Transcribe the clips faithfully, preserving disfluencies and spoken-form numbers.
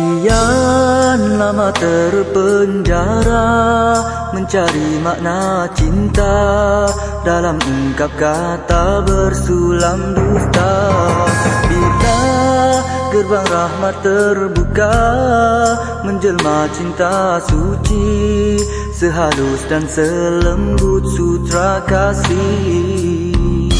Sekian lama terpenjara, mencari makna cinta dalam ungkap kata bersulam dusta. Bila gerbang rahmat terbuka, menjelma cinta suci, sehalus dan selembut sutra kasih.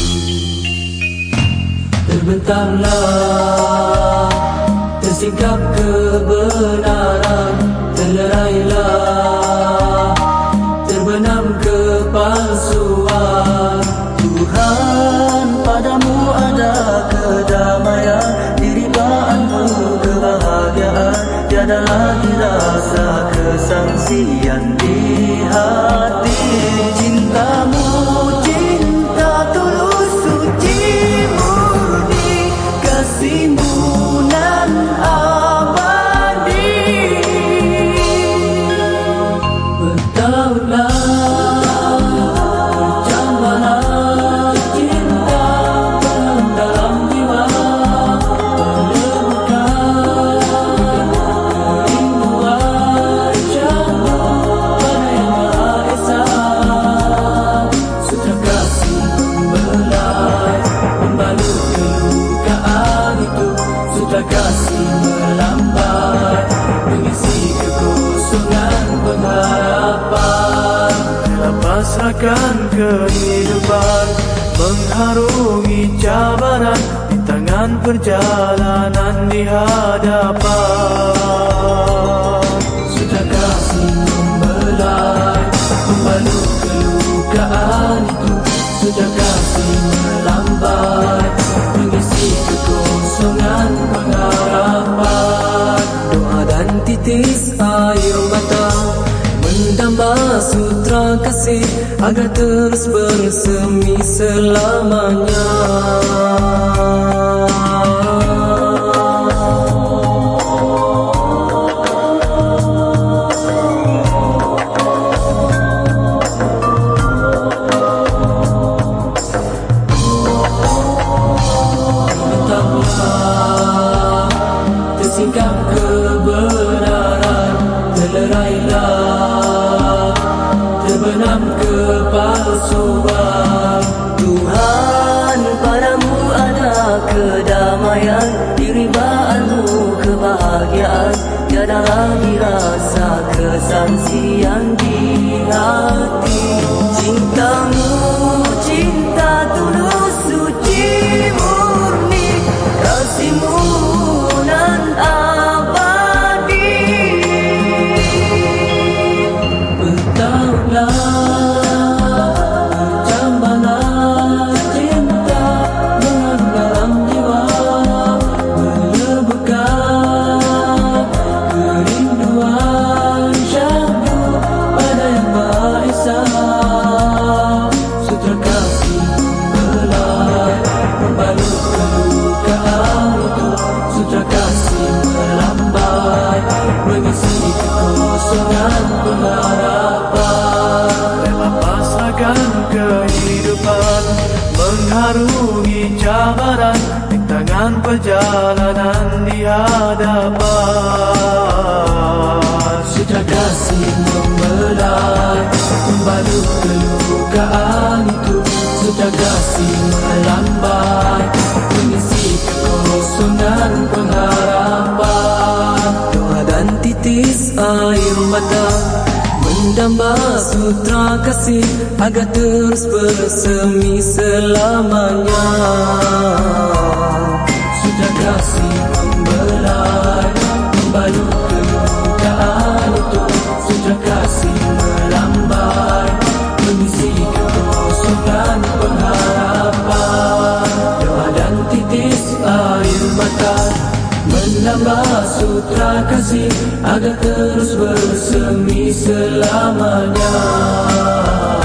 Terbentanglah, tersingkap kebenaran, terlerailah, terbenam kepalsuan. Tuhan, padamu ada kedamaian, diribaanmu kebahagiaan, tiada lagi rasa kesangsian di hati. Cintamu cinta tulus suci murni, kasihmu nan abadi. Bertahunlah, bercambalah cinta dalam jiwa, melebukan kerinduan syahdu pada Yang Maha Esa. Sutra kasih membelai, membalut kelukaan itu. Sutra kasih melambai, mengisi kekosongan pengharapan. Pasrahkan kehidupan, mengharungi cabaran, di tangan perjalanan di hadapan. Sutra kasih membelai, membalut kelukaan itu. Sutra kasih melambai, mengisi kekosongan pengharapan. Doa dan titis air mata mendamba sutra kasih agar terus bersemi selamanya. Tersingkap kebenaran, terlerailah, terbenam kepalsuan. Tuhan, padamu ada kedamaian, diribaanmu kebahagiaan, tiada lagi rasa kesangsian di hati. Cintamu cinta tulus suci murni, kasihmu nan abadi. Bertahunlah, bercambalah cinta dalam jiwa, melebukan kerinduan syahdu pada Yang Maha Esa. Sutra kasih membelai, membalut kelukaan itu. Sutra kasih melambai, mengisi kekosongan pengharapan. Rela pasrahkan kehidupan, mengharungi cabaran, di tangan perjalanan di hadapan. Sutra kasih membelai, membalut kelukaan itu. Sutra kasih melambai, mengisi kekosongan pengharapan. Doa dan titis air mata mendamba sutra kasih agar terus bersemi selamanya. Sutra kasih membelai, membalut kelukaan itu. Sutra kasih melambai, mengisi kekosongan pengharapan. Doa dan titis air mata menambah sutra kasih agar terus bersemi selamanya.